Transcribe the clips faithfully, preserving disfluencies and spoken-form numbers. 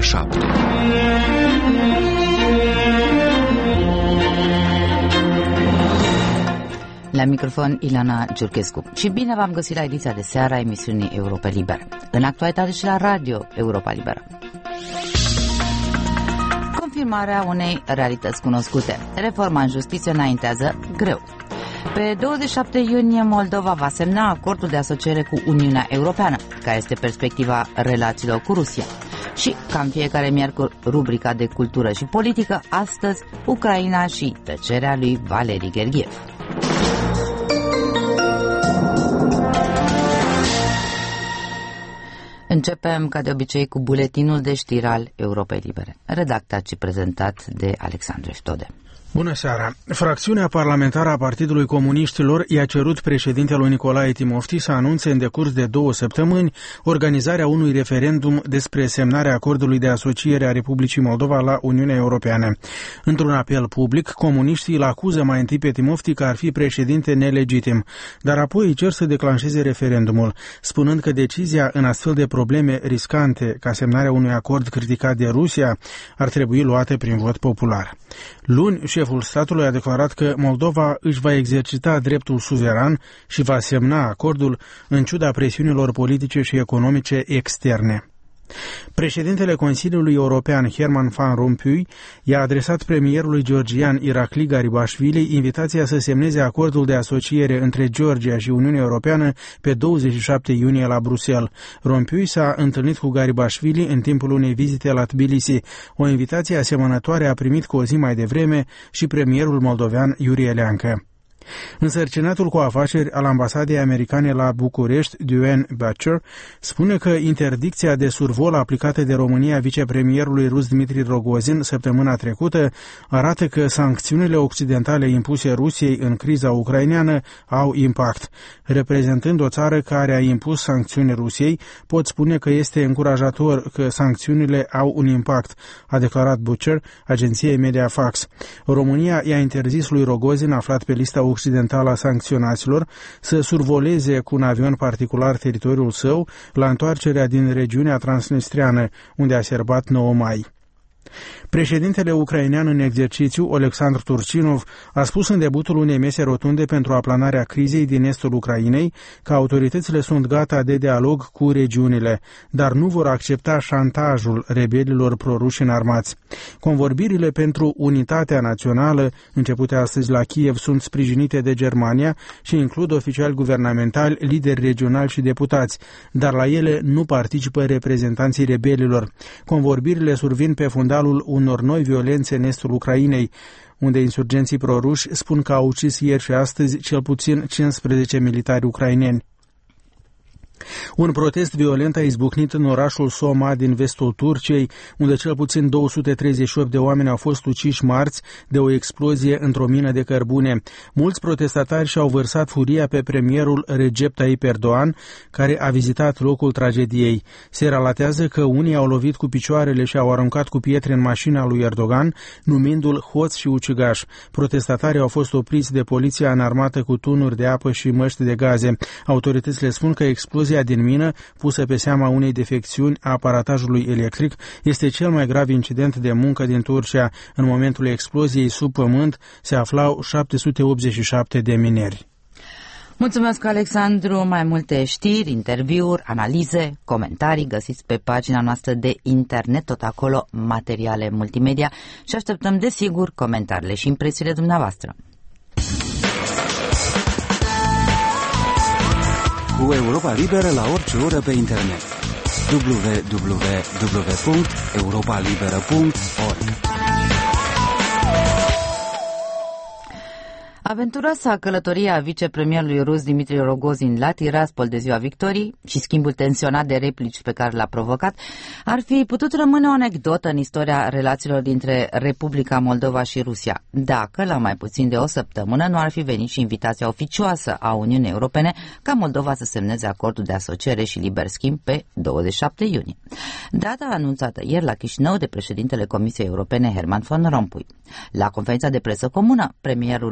șapte. La microfon Ilana Giurchescu. Și bine v-am găsit la ediția de seară a emisiunii Europa Liberă. În actualitate și la radio Europa Liberă. Confirmarea unei realități cunoscute. Reforma în justiție înaintează greu. Pe douăzeci și șapte iunie Moldova va semna acordul de asociere cu Uniunea Europeană, care este perspectiva relațiilor cu Rusia. Și, ca în fiecare miercuri, rubrica de cultură și politică, astăzi Ucraina și tăcerea lui Valeri Gergiev. Începem, ca de obicei, cu buletinul de știri al Europei Libere, redactat și prezentat de Alexandru Ftode. Bună seara! Fracțiunea parlamentară a Partidului Comuniștilor i-a cerut președintelui Nicolae Timofti să anunțe în decurs de două săptămâni organizarea unui referendum despre semnarea acordului de asociere a Republicii Moldova la Uniunea Europeană. Într-un apel public, comuniștii îl acuză mai întâi pe Timofti că ar fi președinte nelegitim, dar apoi îi cer să declanșeze referendumul, spunând că decizia în astfel de probleme riscante ca semnarea unui acord criticat de Rusia ar trebui luată prin vot popular. Luni, șeful statului a declarat că Moldova își va exercita dreptul suveran și va semna acordul în ciuda presiunilor politice și economice externe. Președintele Consiliului European Herman Van Rompuy i-a adresat premierului georgian Irakli Garibashvili invitația să semneze acordul de asociere între Georgia și Uniunea Europeană pe douăzeci și șapte iunie la Bruxelles. Rompuy s-a întâlnit cu Garibashvili în timpul unei vizite la Tbilisi. O invitație asemănătoare a primit cu o zi mai devreme și premierul moldovean Iurie Leancă. Însărcinatul cu afaceri al ambasadei americane la București, Duane Butcher, spune că interdicția de survol aplicată de România vicepremierului rus Dmitri Rogozin săptămâna trecută arată că sancțiunile occidentale impuse Rusiei în criza ucraineană au impact. Reprezentând o țară care a impus sancțiuni Rusiei, pot spune că este încurajator că sancțiunile au un impact, a declarat Butcher agenției Mediafax. România i-a interzis lui Rogozin, aflat pe lista occidentală a sancționaților, să survoleze cu un avion particular teritoriul său la întoarcerea din regiunea transnistreană, unde a sărbat nouă mai. Președintele ucrainean în exercițiu, Oleksandr Turchinov, a spus în debutul unei mese rotunde pentru aplanarea crizei din estul Ucrainei că autoritățile sunt gata de dialog cu regiunile, dar nu vor accepta șantajul rebelilor proruși înarmați. Convorbirile pentru unitatea națională, începute astăzi la Kiev, sunt sprijinite de Germania și includ oficiali guvernamentali, lideri regionali și deputați, dar la ele nu participă reprezentanții rebelilor. Convorbirile survin pe fundalul unor noi violențe în estul Ucrainei, unde insurgenții proruși spun că au ucis ieri și astăzi cel puțin cincisprezece militari ucraineni. Un protest violent a izbucnit în orașul Soma din vestul Turciei, unde cel puțin două sute treizeci și opt de oameni au fost uciși marți de o explozie într-o mină de cărbune. Mulți protestatari și-au vărsat furia pe premierul Recep Tayyip Erdogan, care a vizitat locul tragediei. Se relatează că unii au lovit cu picioarele și au aruncat cu pietre în mașina lui Erdogan, numindu-l hoț și ucigaș. Protestatarii au fost opriți de poliția înarmată cu tunuri de apă și măști de gaze. Autoritățile spun că explozia din mină, pusă pe seama unei defecțiuni a aparatajului electric, este cel mai grav incident de muncă din Turcia. În momentul exploziei sub pământ se aflau șapte sute optzeci și șapte de mineri. Mulțumesc, Alexandru. Mai multe știri, interviuri, analize, comentarii găsiți pe pagina noastră de internet, tot acolo materiale multimedia și așteptăm desigur comentariile și impresiile dumneavoastră. Cu Europa Liberă la orice oră pe internet. w w w punct europa liberă punct org. Aventuroasa călătorie a vicepremierului rus Dmitri Rogozin la Tiraspol de ziua victoriei și schimbul tensionat de replici pe care l-a provocat ar fi putut rămâne o anecdotă în istoria relațiilor dintre Republica Moldova și Rusia, dacă la mai puțin de o săptămână nu ar fi venit și invitația oficioasă a Uniunii Europene ca Moldova să semneze acordul de asociere și liber schimb pe douăzeci și șapte iunie. Data anunțată ieri la Chișinău de președintele Comisiei Europene Herman Van Rompuy. La conferința de presă comună, premierul Iurie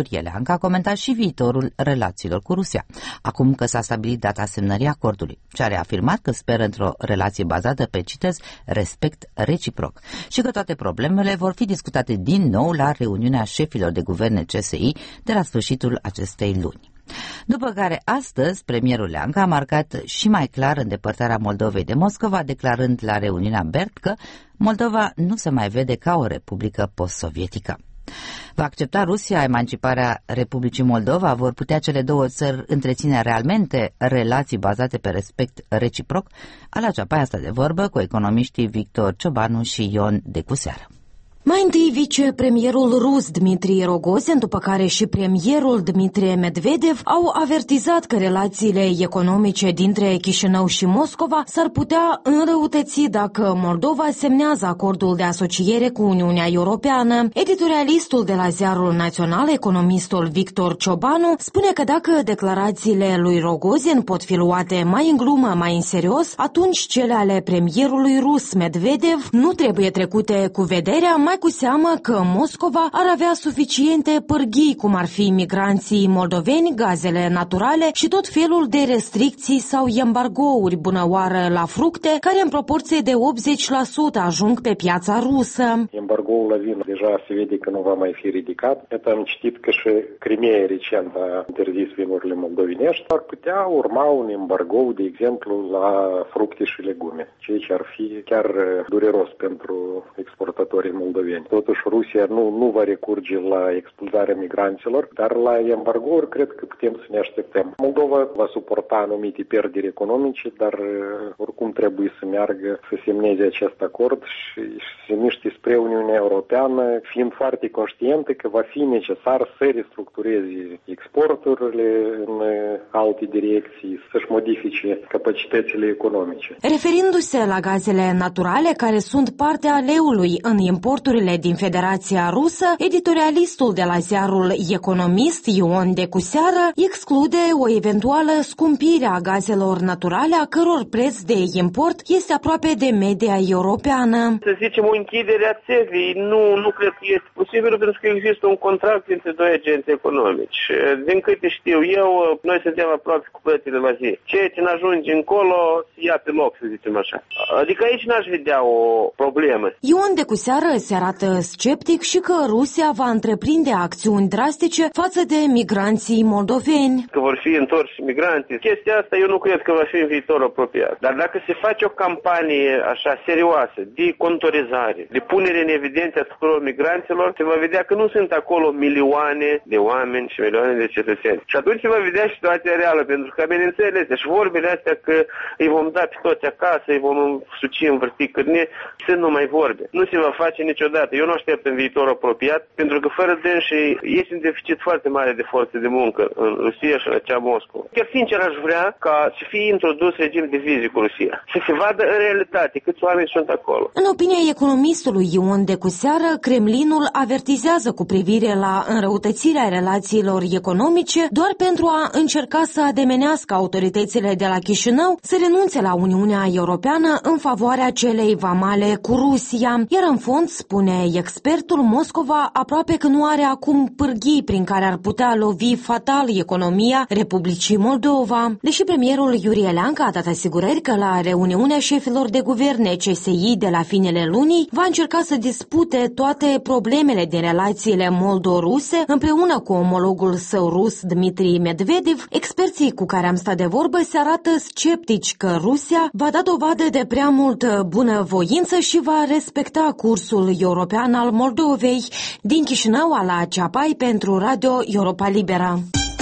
Iurie Leancă a comentat și viitorul relațiilor cu Rusia, acum că s-a stabilit data semnării acordului, și a reafirmat că speră într-o relație bazată pe, citez, respect reciproc și că toate problemele vor fi discutate din nou la reuniunea șefilor de guverne C S I de la sfârșitul acestei luni. După care astăzi premierul Leancă a marcat și mai clar îndepărtarea Moldovei de Moscova, declarând la reuniunea B E R T că Moldova nu se mai vede ca o republică post-sovietică. Va accepta Rusia emanciparea Republicii Moldova? Vor putea cele două țări întreține realmente relații bazate pe respect reciproc? Ala Ceapai asta de vorbă cu economiștii Victor Ciobanu și Ion Decuseară. Mai întâi vicepremierul rus Dmitri Rogozin, după care și premierul Dmitrie Medvedev au avertizat că relațiile economice dintre Chișinău și Moscova s-ar putea înrăutăți dacă Moldova semnează acordul de asociere cu Uniunea Europeană. Editorialistul de la Ziarul Național, economistul Victor Ciobanu, spune că dacă declarațiile lui Rogozin pot fi luate mai în glumă, mai în serios, atunci cele ale premierului rus Medvedev nu trebuie trecute cu vederea, mai cu seamă că Moscova ar avea suficiente pârghii, cum ar fi migranții moldoveni, gazele naturale și tot felul de restricții sau embargouri bunăoară la fructe, care în proporție de optzeci la sută ajung pe piața rusă. Embargoul la vin deja se vede că nu va mai fi ridicat. Iată, am citit că și Crimea recent a interzis vinurile moldovenești. Ar putea urma un embargo, de exemplu, la fructe și legume, ceea ce ar fi chiar dureros pentru exportatorii moldoveni. Totuși, Rusia nu, nu va recurge la expulzarea migranților, dar la embargouri cred că putem să ne așteptăm. Moldova va suporta anumite pierderi economice, dar oricum trebuie să meargă să semneze acest acord și să se miște spre Uniunea Europeană, fiind foarte conștientă că va fi necesar să restructureze exporturile în alte direcții, să-și modifice capacitățile economice. Referindu-se la gazele naturale, care sunt parte a leului în importuri din Federația Rusă, editorialistul de la ziarul Economist, Ion Decuseară, exclude o eventuală scumpire a gazelor naturale, a căror preț de import este aproape de media europeană. Să zicem, o închidere a țevii nu, nu cred că este posibil, pentru că există un contract între doi agenți economici. Din câte știu eu, noi suntem aproape cu plățile la zi. Ceea ce n-ajunge încolo, se ia pe loc, să zicem așa. Adică aici n-aș vedea o problemă. Ion Decuseară se arată sceptic și că Rusia va întreprinde acțiuni drastice față de migranții moldoveni. Că vor fi întorși migranții. Chestia asta eu nu cred că va fi în viitor apropiat. Dar dacă se face o campanie așa serioasă de contorizare, de punere în evidență a tuturor migranților, se va vedea că nu sunt acolo milioane de oameni și milioane de cetățeni. Și atunci se va vedea situația reală, pentru că amenințările astea și vorbile astea că îi vom da pe toți acasă, îi vom suci în vârtii cârne, sunt numai vorbe. Nu se va face niciodată. Eu nu aștept în viitor apropiat, pentru că fără dânsi este un deficit foarte mare de forțe de muncă în Rusia și la cea Moscova. Chiar sincer aș vrea ca să fie introdus regim de vize cu Rusia, să se vadă în realitate câți oameni sunt acolo. În opinia economistului Ion Decuseară, Kremlinul avertizează cu privire la înrăutățirea relațiilor economice doar pentru a încerca să ademenească autoritățile de la Chișinău să renunțe la Uniunea Europeană în favoarea celei vamale cu Rusia, iar în fond, spune expertul, Moscova aproape că nu are acum pârghii prin care ar putea lovi fatal economia Republicii Moldova. Deși premierul Iurie Leancă a dat asigurări că la reuniunea șefilor de guverne C S I de la finele lunii va încerca să dispute toate problemele din relațiile moldo-ruse împreună cu omologul său rus Dmitri Medvedev, experții cu care am stat de vorbă se arată sceptici că Rusia va da dovadă de prea multă bunăvoință și va respecta cursul european al Moldovei. Din Chișinău, Ala Ceapai pentru Radio Europa Liberă.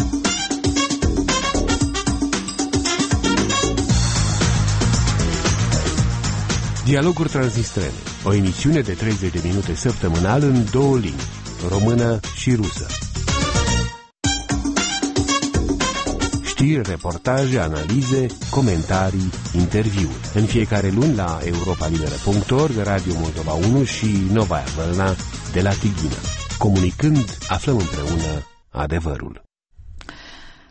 Dialoguri Transnistrene, o emisiune de treizeci de minute săptămânal în două limbi, română și rusă. Știri, reportaje, analize, comentarii, interviuri. În fiecare luni la europa liberă punct org, Radio Moldova unu și Novaya Vălna de la Tighina. Comunicând, aflăm împreună adevărul.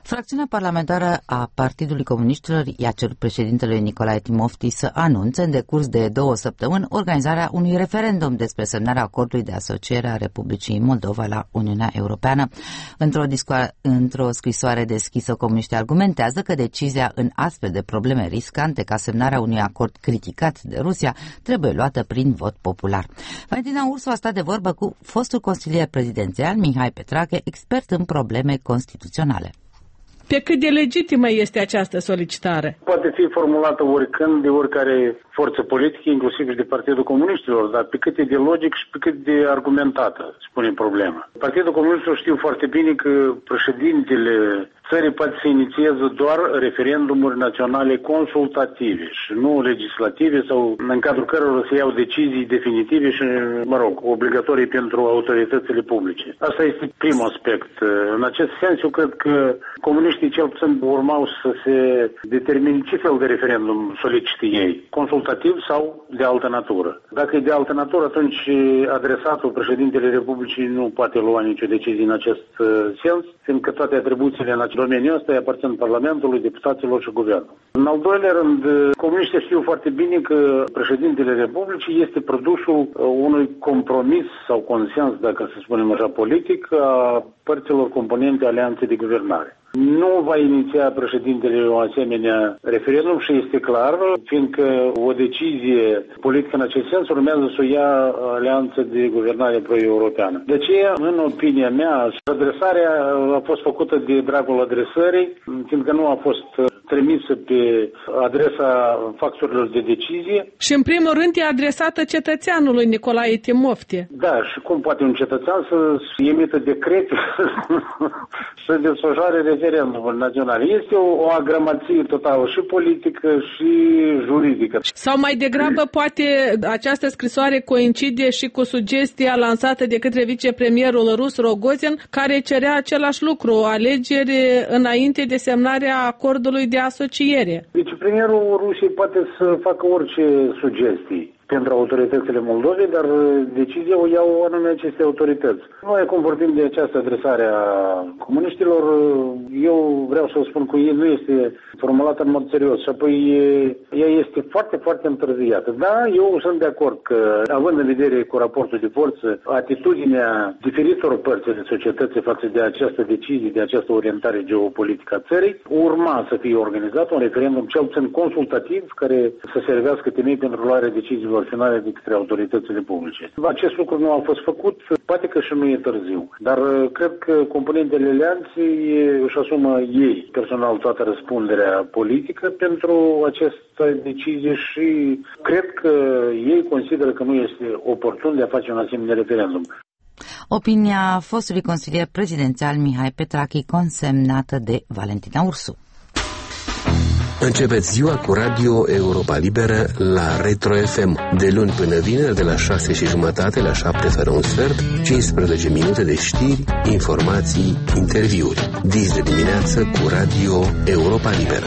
Fracțiunea parlamentară a Partidului Comuniștilor i-a cerut președintelui Nicolae Timofti să anunțe în decurs de două săptămâni organizarea unui referendum despre semnarea acordului de asociere a Republicii Moldova la Uniunea Europeană. Într-o, într-o scrisoare deschisă, comuniștii argumentează că decizia în astfel de probleme riscante ca semnarea unui acord criticat de Rusia trebuie luată prin vot popular. Valentina Ursu a stat de vorbă cu fostul consilier prezidențial Mihai Petrache, expert în probleme constituționale. Pe cât de legitimă este această solicitare? Poate fi formulată oricând de oricare forță politică, inclusiv și de Partidul Comuniștilor, dar pe cât e de logic și pe cât de argumentată, spune problema. Partidul Comuniștilor știu foarte bine că președintele țării poate să inițieze doar referendumuri naționale consultative și nu legislative sau în cadrul cărora se iau decizii definitive și, mă rog, obligatorii pentru autoritățile publice. Asta este primul aspect. În acest sens, eu cred că comuniștii cel puțin urmau să se determine ce fel de referendum solicită ei, consultativ sau de altă natură. Dacă e de altă natură, atunci adresatul președintele Republicii nu poate lua nicio decizie în acest sens, fiindcă toate atribuțiile în acest domeniu ăsta aparțin Parlamentului, deputaților și Guvernului. În al doilea rând, comuniștii știu foarte bine că președintele Republicii este produsul unui compromis sau consens, dacă să spunem așa, politic, a părților componente alianței de guvernare. Nu va iniția președintele o asemenea referendum și este clar, fiindcă o decizie politică în acest sens urmează să o ia alianța de guvernare pro-europeană. De aceea, în opinia mea, adresarea a fost făcută de dragul adresării, fiindcă nu a fost trimisă pe adresa factorilor de decizie. Și în primul rând e adresată cetățeanului Nicolae Timofti. Da, și cum poate un cetățean să emită decrete să desfășoare referendumul național? Este o, o agramație totală și politică și juridică. Sau mai degrabă poate această scrisoare coincide și cu sugestia lansată de către vicepremierul rus Rogozin, care cerea același lucru, o alegere înainte de semnarea acordului de asociere. Vicepremierul Rusiei poate să facă orice sugestii pentru autoritățile Moldovei, dar decizia o iau anume aceste autorități. Noi, acum vorbim de această adresare a comuniștilor, eu vreau să spun că ei nu este formulată în mod serios și apoi ea este foarte, foarte întârziată. Da, eu sunt de acord că, având în vedere cu raportul de forță, atitudinea diferitor părți de societăți față de această decizie, de această orientare geopolitică a țării, urma să fie organizat un referendum cel puțin consultativ care să servească temei pentru luarea deciziilor finale de către autoritățile publice. Acest lucru nu a fost făcut, poate că și nu e târziu, dar cred că componentele alianței își asumă ei personal toată răspunderea politică pentru această decizie și cred că ei consideră că nu este oportun de a face un asemenea referendum. Opinia fostului consilier prezidențial Mihai Petrache, consemnată de Valentina Ursu. Începeți ziua cu Radio Europa Liberă la Retro F M, de luni până vineri, de la șase și jumătate la șapte fără un sfert, cincisprezece minute de știri, informații, interviuri. Dis de dimineață cu Radio Europa Liberă.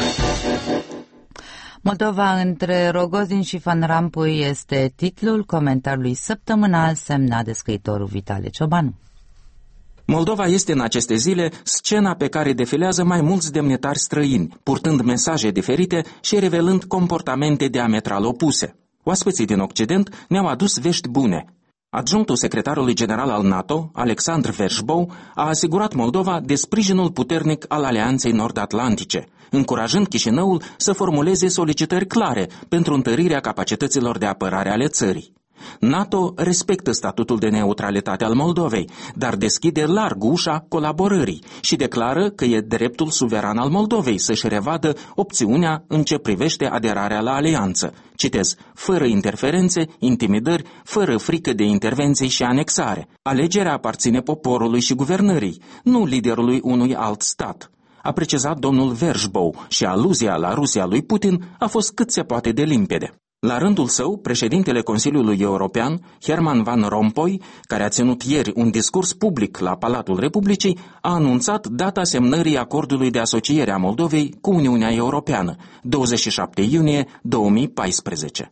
Moldova între Rogozin și Van Rompuy este titlul comentariului săptămânal semnat de scriitorul Vitale Ciobanu. Moldova este în aceste zile scena pe care defilează mai mulți demnitari străini, purtând mesaje diferite și revelând comportamente diametral opuse. Oaspeții din Occident ne-au adus vești bune. Adjunctul secretarului general al NATO, Alexandru Vershbow, a asigurat Moldova de sprijinul puternic al Alianței Nord-Atlantice, încurajând Chișinăul să formuleze solicitări clare pentru întărirea capacităților de apărare ale țării. NATO respectă statutul de neutralitate al Moldovei, dar deschide larg ușa colaborării și declară că e dreptul suveran al Moldovei să-și revadă opțiunea în ce privește aderarea la alianță. Citez, fără interferențe, intimidări, fără frică de intervenții și anexare. Alegerea aparține poporului și guvernării, nu liderului unui alt stat, a precizat domnul Vershbow și aluzia la Rusia lui Putin a fost cât se poate de limpede. La rândul său, președintele Consiliului European, Herman Van Rompuy, care a ținut ieri un discurs public la Palatul Republicii, a anunțat data semnării acordului de asociere a Moldovei cu Uniunea Europeană, douăzeci și șapte iunie două mii paisprezece.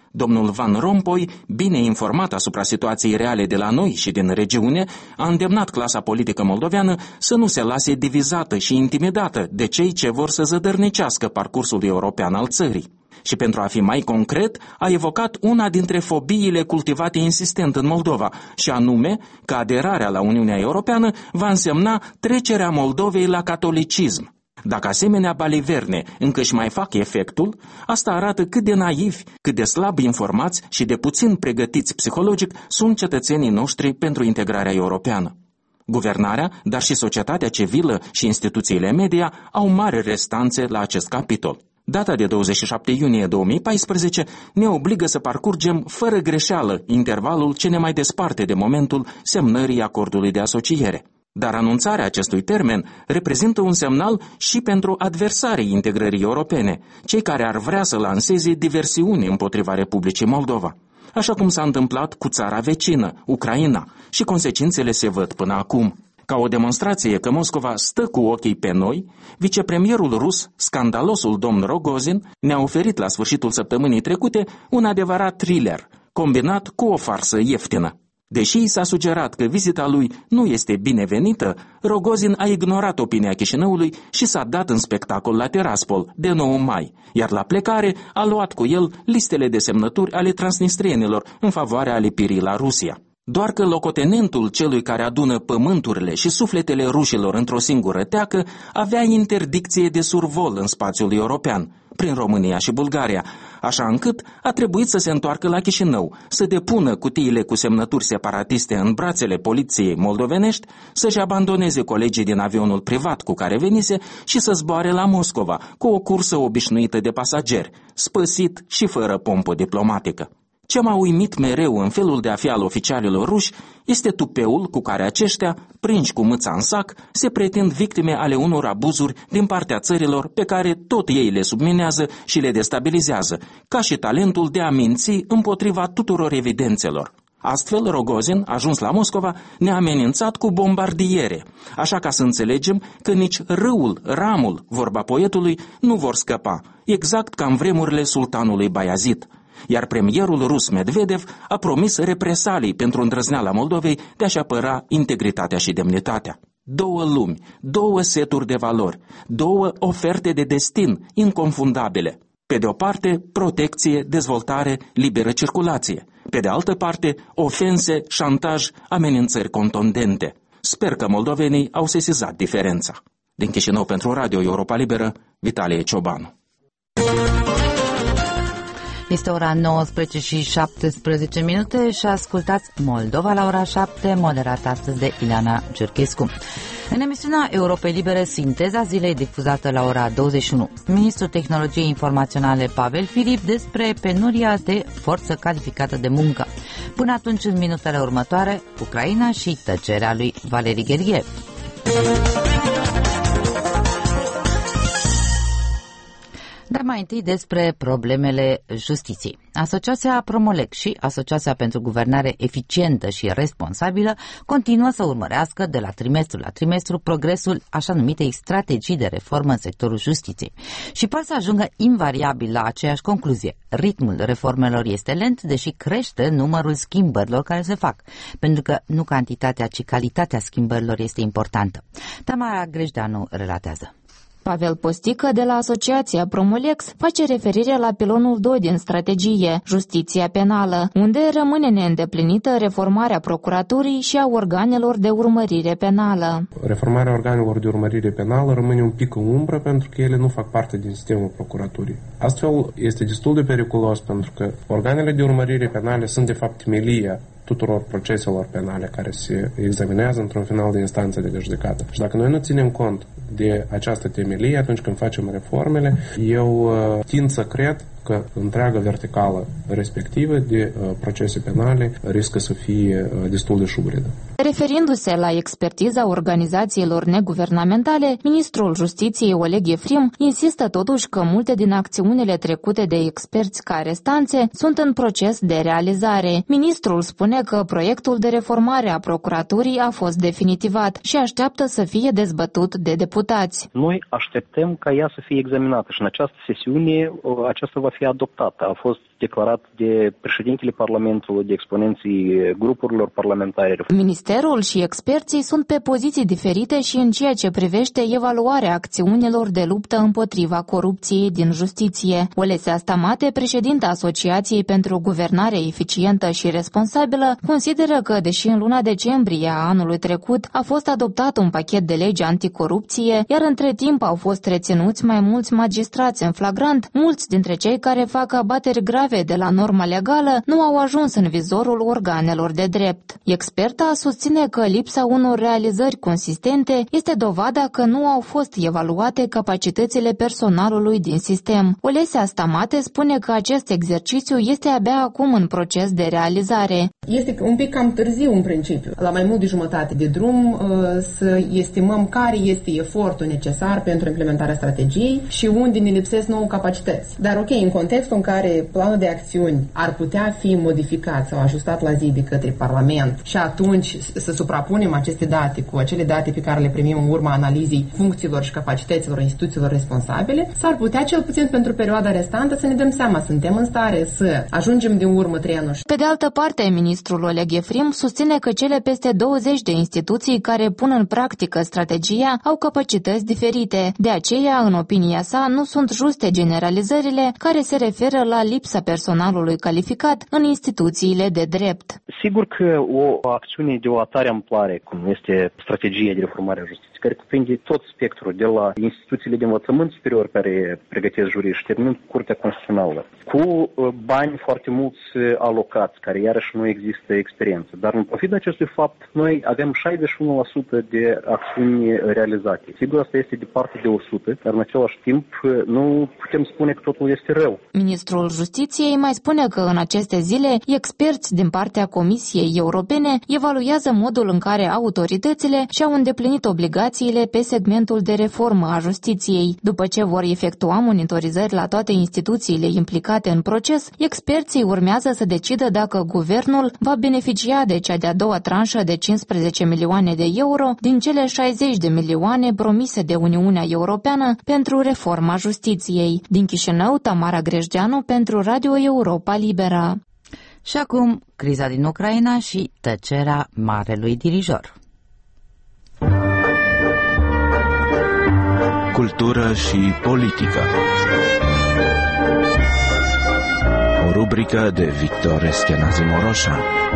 Domnul Van Rompuy, bine informat asupra situației reale de la noi și din regiune, a îndemnat clasa politică moldoveană să nu se lase divizată și intimidată de cei ce vor să zădărnicească parcursul european al țării. Și pentru a fi mai concret, a evocat una dintre fobiile cultivate insistent în Moldova, și anume că aderarea la Uniunea Europeană va însemna trecerea Moldovei la catolicism. Dacă asemenea baliverne încă își mai fac efectul, asta arată cât de naivi, cât de slab informați și de puțin pregătiți psihologic sunt cetățenii noștri pentru integrarea europeană. Guvernarea, dar și societatea civilă și instituțiile media au mari restanțe la acest capitol. Data de douăzeci și șapte iunie două mii paisprezece ne obligă să parcurgem fără greșeală intervalul ce ne mai desparte de momentul semnării acordului de asociere. Dar anunțarea acestui termen reprezintă un semnal și pentru adversarii integrării europene, cei care ar vrea să lanseze diversiuni împotriva Republicii Moldova, așa cum s-a întâmplat cu țara vecină, Ucraina, și consecințele se văd până acum. Ca o demonstrație că Moscova stă cu ochii pe noi, vicepremierul rus, scandalosul domn Rogozin, ne-a oferit la sfârșitul săptămânii trecute un adevărat thriller, combinat cu o farsă ieftină. Deși i s-a sugerat că vizita lui nu este binevenită, Rogozin a ignorat opinia Chișinăului și s-a dat în spectacol la Tiraspol de nouă mai, iar la plecare a luat cu el listele de semnături ale transnistrienilor în favoarea alipirii la Rusia. Doar că locotenentul celui care adună pământurile și sufletele rușilor într-o singură teacă avea interdicție de survol în spațiul european, prin România și Bulgaria, așa încât a trebuit să se întoarcă la Chișinău, să depună cutiile cu semnături separatiste în brațele poliției moldovenești, să-și abandoneze colegii din avionul privat cu care venise și să zboare la Moscova cu o cursă obișnuită de pasageri, spăsit și fără pompă diplomatică. Ce m-a uimit mereu în felul de a fi al oficialilor ruși este tupeul cu care aceștia, prinși cu mâța în sac, se pretind victime ale unor abuzuri din partea țărilor pe care tot ei le subminează și le destabilizează, ca și talentul de a minți împotriva tuturor evidențelor. Astfel, Rogozin, ajuns la Moscova, ne-a amenințat cu bombardiere, așa ca să înțelegem că nici râul, ramul, vorba poetului, nu vor scăpa, exact ca în vremurile sultanului Bayazid. Iar premierul rus Medvedev a promis represalii pentru îndrăzneala Moldovei de a-și apăra integritatea și demnitatea. Două lumi, două seturi de valori, două oferte de destin inconfundabile. Pe de o parte, protecție, dezvoltare, liberă circulație. Pe de altă parte, ofense, șantaj, amenințări contundente. Sper că moldovenii au sesizat diferența. Din Chișinău pentru Radio Europa Liberă, Vitalie Ciobanu. Este ora nouăsprezece și șaptesprezece minute și ascultați Moldova la ora șapte, moderată astăzi de Ileana Cerchescu. În emisiunea Europei Libere, sinteza zilei difuzată la ora douăzeci și unu, ministrul tehnologiei informaționale Pavel Filip despre penuria de forță calificată de muncă. Până atunci, în minutele următoare, Ucraina și tăcerea lui Valeri Gergiev. Dar mai întâi despre problemele justiției. Asociația Promolec și Asociația pentru Guvernare Eficientă și Responsabilă continuă să urmărească de la trimestru la trimestru progresul așa numitei strategii de reformă în sectorul justiției și par să ajungă invariabil la aceeași concluzie. Ritmul reformelor este lent, deși crește numărul schimbărilor care se fac, pentru că nu cantitatea, ci calitatea schimbărilor este importantă. Tamara Grejdeanu relatează. Pavel Postică de la Asociația Promolex face referire la pilonul doi din strategie, justiția penală, unde rămâne neîndeplinită reformarea procuraturii și a organelor de urmărire penală. Reformarea organelor de urmărire penală rămâne un pic în umbră pentru că ele nu fac parte din sistemul procuraturii. Astfel, este destul de periculos pentru că organele de urmărire penale sunt de fapt temelia tuturor proceselor penale care se examinează într-un final de instanță de judecată. Și dacă noi nu ținem cont de această temelie atunci când facem reformele, eu uh, tind să cred că întreaga verticală respectivă de uh, procese penale riscă să fie uh, destul de șubredă. Referindu-se la expertiza organizațiilor neguvernamentale, ministrul Justiției Oleg Efrim insistă totuși că multe din acțiunile trecute de experți ca restanțe sunt în proces de realizare. Ministrul spune că proiectul de reformare a procuraturii a fost definitivat și așteaptă să fie dezbătut de deputați. Noi așteptăm ca ea să fie examinată și în această sesiune aceasta va fi adoptată. A fost declarat de președintele Parlamentului, de exponenții grupurilor parlamentare. Ministerul și experții sunt pe poziții diferite și în ceea ce privește evaluarea acțiunilor de luptă împotriva corupției din justiție. Olesea Stamate, președinta Asociației pentru Guvernare Eficientă și Responsabilă, consideră că, deși în luna decembrie a anului trecut a fost adoptat un pachet de legi anticorupție, iar între timp au fost reținuți mai mulți magistrați în flagrant, mulți dintre cei care fac abateri grave de la norma legală nu au ajuns în vizorul organelor de drept. Experta susține că lipsa unor realizări consistente este dovada că nu au fost evaluate capacitățile personalului din sistem. Olesea Stamate spune că acest exercițiu este abia acum în proces de realizare. Este un pic cam târziu în principiu, la mai mult de jumătate de drum, să estimăm care este efortul necesar pentru implementarea strategiei și unde ne lipsesc nouă capacități. Dar ok, în contextul în care planul de acțiuni ar putea fi modificat sau ajustat la zi de către Parlament și atunci să suprapunem aceste date cu acele date pe care le primim în urma analizei funcțiilor și capacităților instituțiilor responsabile, s-ar putea cel puțin pentru perioada restantă să ne dăm seama, suntem în stare să ajungem din urmă trenul. Pe de altă parte, ministrul Oleg Efrim susține că cele peste douăzeci de instituții care pun în practică strategia au capacități diferite. De aceea, în opinia sa, nu sunt juste generalizările care se referă la lipsa personalului calificat în instituțiile de drept. Sigur că o acțiune de o atare amploare, cum este strategia de reformare a justiției, care cuprinde tot spectrul de la instituțiile de învățământ superior care pregătesc juriști, terminând cu Curtea Constituțională, cu bani foarte mulți alocați, care iarăși nu există experiență. Dar în pofida acestui fapt, noi avem șaizeci și unu la sută de acțiuni realizate. Sigur, asta este departe de o sută, dar în același timp nu putem spune că totul este rău. Ministrul Justiției mai spune că în aceste zile experți din partea Comisiei Europene evaluează modul în care autoritățile și-au îndeplinit obligațiile pe segmentul de reformă a justiției. După ce vor efectua monitorizări la toate instituțiile implicate în proces, experții urmează să decidă dacă guvernul va beneficia de cea de-a doua tranșă de cincisprezece milioane de euro din cele șaizeci de milioane promise de Uniunea Europeană pentru reforma justiției. Din Chișinău, Tamara Grejdeanu pentru Radio Europa Liberă. Și acum, criza din Ucraina și tăcerea marelui dirijor. Cultură și politică. O rubrică de Victor Eschenazi Moroșan.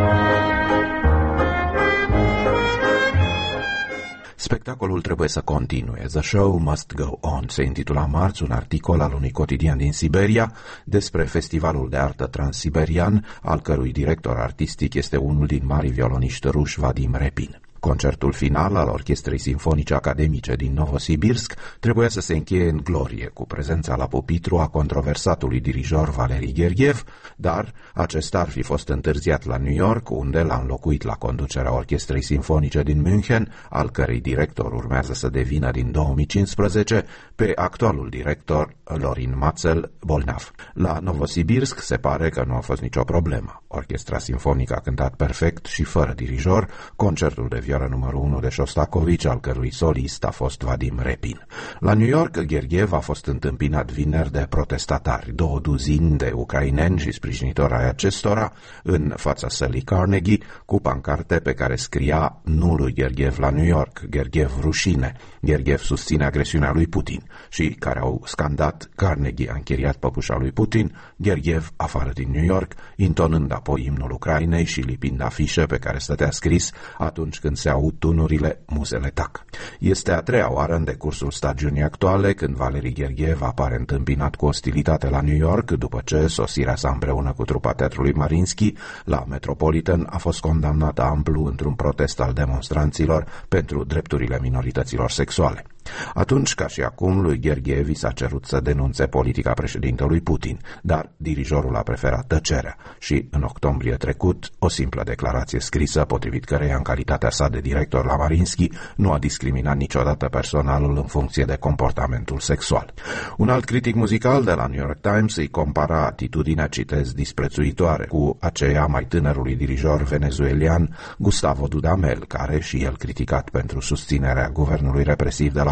Spectacolul trebuie să continue. The show must go on. Se intitula marți un articol al unui cotidian din Siberia despre festivalul de artă transsiberian, al cărui director artistic este unul din marii violoniști ruși, Vadim Repin. Concertul final al Orchestrei Simfonice Academice din Novosibirsk trebuia să se încheie în glorie, cu prezența la pupitru a controversatului dirijor Valeri Gergiev, dar acesta ar fi fost întârziat la New York, unde l-a înlocuit la conducerea Orchestrei Simfonice din München, al cărei director urmează să devină din două mii cincisprezece, pe actualul director Lorin Matzel, bolnav. La Novosibirsk se pare că nu a fost nicio problemă. Orchestra Simfonică a cântat perfect și fără dirijor, concertul de vioară numărul unu de Shostakovich, al cărui solist a fost Vadim Repin. La New York, Gergiev a fost întâmpinat vineri de protestatari, două duzini de ucraineni și sprijinitori ai acestora, în fața sălii Carnegie, cu pancarte pe care scria "Nu lui Gergiev la New York, Gergiev rușine, Gergiev susține agresiunea lui Putin", și care au scandat "Carnegie a închiriat păpușa lui Putin, Gergiev afară din New York", intonând apoi imnul Ucrainei și lipind afișe pe care stătea scris "Atunci când se aud tunurile, muzele tac". Este a treia oară în decursul stagiunii actuale când Valeri Gergiev apare întâmpinat cu ostilitate la New York, după ce sosirea sa împreună cu trupa teatrului Mariinsky la Metropolitan a fost condamnată amplu într-un protest al demonstranților pentru drepturile minorităților sexuale. Atunci, ca și acum, lui Gergiev s-a cerut să denunțe politica președintelui Putin, dar dirijorul a preferat tăcerea și, în octombrie trecut, o simplă declarație scrisă, potrivit căreia, în calitatea sa de director la Mariinsky, nu a discriminat niciodată personalul în funcție de comportamentul sexual. Un alt critic muzical de la New York Times îi compara atitudinea, citez, disprețuitoare cu aceea mai tânărului dirijor venezuelian Gustavo Dudamel, care și el criticat pentru susținerea guvernului represiv de la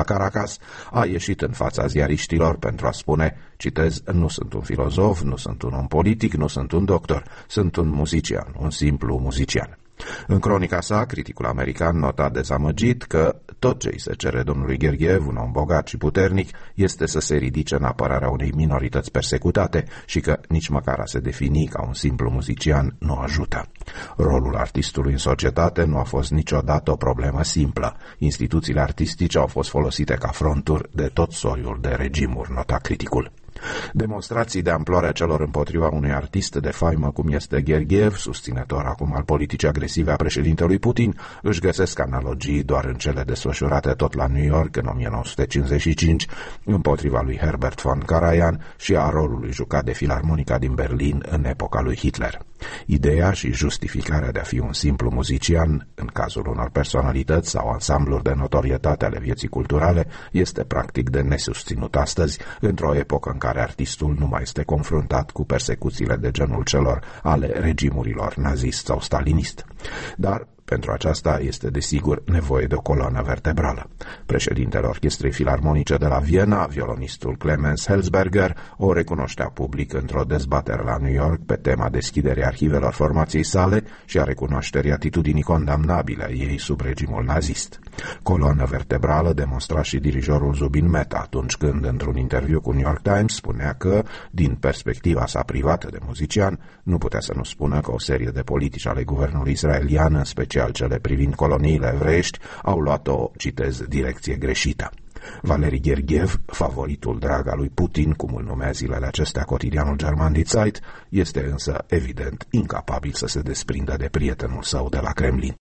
la Caracas, a ieșit în fața ziariștilor pentru a spune, citez, nu sunt un filozof, nu sunt un om politic, nu sunt un doctor, sunt un muzician, un simplu muzician. În cronica sa, criticul american nota dezamăgit că tot ce îi se cere domnului Gheorghev, un om bogat și puternic, este să se ridice în apărarea unei minorități persecutate și că nici măcar a se defini ca un simplu muzician nu ajută. Rolul artistului în societate nu a fost niciodată o problemă simplă. Instituțiile artistice au fost folosite ca fronturi de tot soiul de regimuri, nota criticul. Demonstrații de amploare celor împotriva unui artist de faimă cum este Gheorghev, susținător acum al politicii agresive a președintelui Putin, își găsesc analogii doar în cele desfășurate tot la New York în o mie nouă sute cincizeci și cinci împotriva lui Herbert von Karajan și a rolului jucat de Filarmonica din Berlin în epoca lui Hitler. Ideea și justificarea de a fi un simplu muzician, în cazul unor personalități sau ansambluri de notorietate ale vieții culturale, este practic de nesusținut astăzi, într-o epocă în care artistul nu mai este confruntat cu persecuțiile de genul celor ale regimurilor nazist sau stalinist. Dar pentru aceasta este desigur nevoie de o coloană vertebrală. Președintele Orchestrei Filarmonice de la Viena, violonistul Clemens Helsberger, o recunoștea public într-o dezbatere la New York pe tema deschiderii arhivelor formației sale și a recunoașterii atitudinii condamnabile a ei sub regimul nazist. Coloană vertebrală demonstra și dirijorul Zubin Mehta atunci când, într-un interviu cu New York Times, spunea că, din perspectiva sa privată de muzician, nu putea să nu spună că o serie de politici ale guvernului israelian, în special cele privind coloniile evreiești, au luat o, citez, direcție greșită. Valeri Gheorghev, favoritul drag al lui Putin, cum îl numea zilele acestea cotidianul german Die Zeit, este însă evident incapabil să se desprindă de prietenul său de la Kremlin.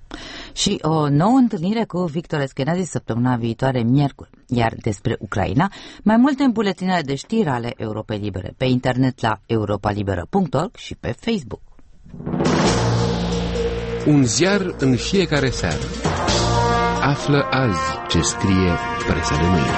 Și o nouă întâlnire cu Victor Eschenezi săptămâna viitoare, miercuri. Iar despre Ucraina, mai multe în buletinele de știri ale Europei Libere, pe internet la europa liberă punct org și pe Facebook. Un ziar în fiecare seară. Află azi ce scrie presa de mâine.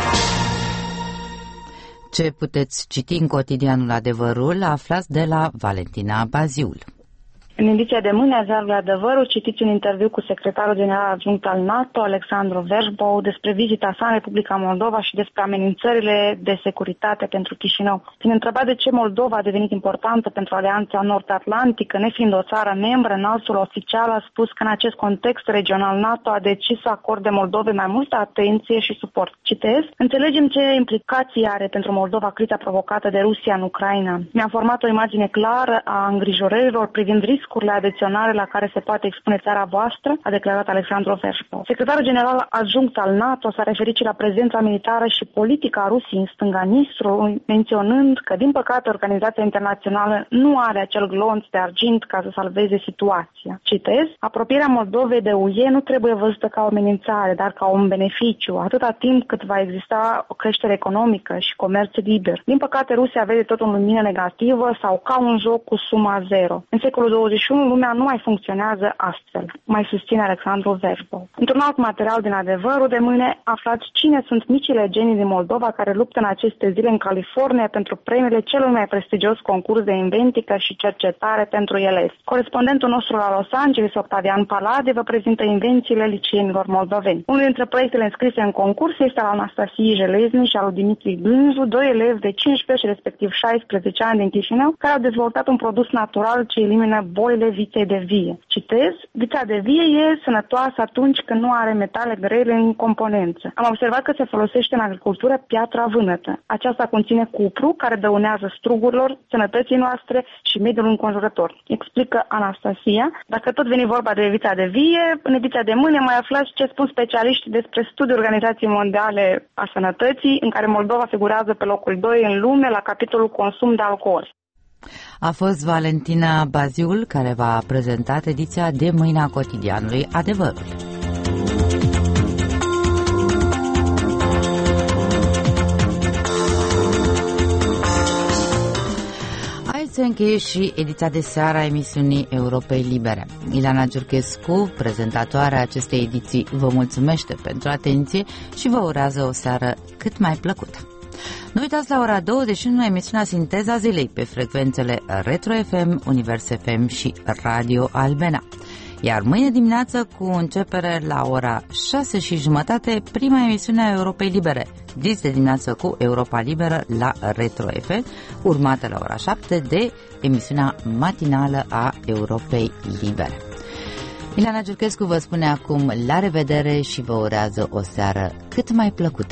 Ce puteți citi în cotidianul Adevărul, aflați de la Valentina Baziul. În ediția de mâine a ziarului Adevărul citiți un interviu cu secretarul general adjunct al NATO, Alexandru Versbou, despre vizita sa în Republica Moldova și despre amenințările de securitate pentru Chișinău. Fiind întrebat de ce Moldova a devenit importantă pentru Alianța Nord-Atlantică, nefiind o țară membră, înaltul oficial a spus că în acest context regional NATO a decis să acorde Moldovei mai multă atenție și suport. Citez: înțelegem ce implicații are pentru Moldova criza provocată de Rusia în Ucraina. Mi-am format o imagine clară a îngrijorărilor privind riscul riscurile adiționale la care se poate expune țara voastră, a declarat Alexandru Versbou. Secretarul general adjunct al NATO s-a referit și la prezența militară și politică a Rusiei în stânga Nistrului, menționând că, din păcate, organizația internațională nu are acel glonț de argint ca să salveze situația. Citez: apropierea Moldovei de U E nu trebuie văzută ca o amenințare, dar ca un beneficiu, atâta timp cât va exista o creștere economică și comerț liber. Din păcate, Rusia vede totul în lumină negativă sau ca un joc cu suma zero. În secolul douăzeci și unu, lumea nu mai funcționează astfel, mai susține Alexandru Versbou. Într-un alt material din Adevărul de mâine, aflați cine sunt micile genii din Moldova care luptă în aceste zile în California pentru premiile celui mai prestigios concurs de inventică și cercetare pentru elevi. Corespondentul nostru la Los Angeles, Octavian Palade, vă prezintă invențiile liceenilor moldoveni. Unul dintre proiectele înscrise în concurs este al Anastasie Jelezni și al lui Dimitri Gânzu, doi elevi de cincisprezece și respectiv șaisprezece ani din Chișinău, care au dezvoltat un produs natural ce elimină boile viței de vie. Citez: vița de vie e sănătoasă atunci când nu are metale grele în componență. Am observat că se folosește în agricultură piatra vânătă. Aceasta conține cupru care dăunează strugurilor, sănătății noastre și mediul înconjurător, explică Anastasia. Dacă tot veni vorba de vița de vie, în ediția de mâine mai aflați ce spun specialiștii despre studiul Organizației Mondiale a Sănătății, în care Moldova figurează pe locul doi în lume la capitolul consum de alcool. A fost Valentina Baziul care v-a prezentat ediția de mâine a cotidianului Adevărul. Aici se încheie și ediția de seară a emisiunii Europei Libere. Ileana Giurchescu, prezentatoarea acestei ediții, vă mulțumește pentru atenție și vă urează o seară cât mai plăcută. Nu uitați la ora douăzeci și unu emisiunea Sinteza Zilei pe frecvențele Retro F M, Univers F M și Radio Albena. Iar mâine dimineață, cu începere la ora șase și jumătate, prima emisiune a Europei Libere, dis de dimineață cu Europa Liberă la Retro F M, urmată la ora șapte de emisiunea matinală a Europei Libere. Ileana Giurchescu vă spune acum la revedere și vă urează o seară cât mai plăcută.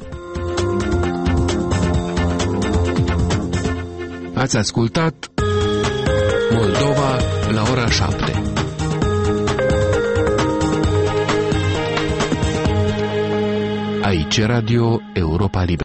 Ați ascultat Moldova la ora șapte. Aici Radio Europa Liberă.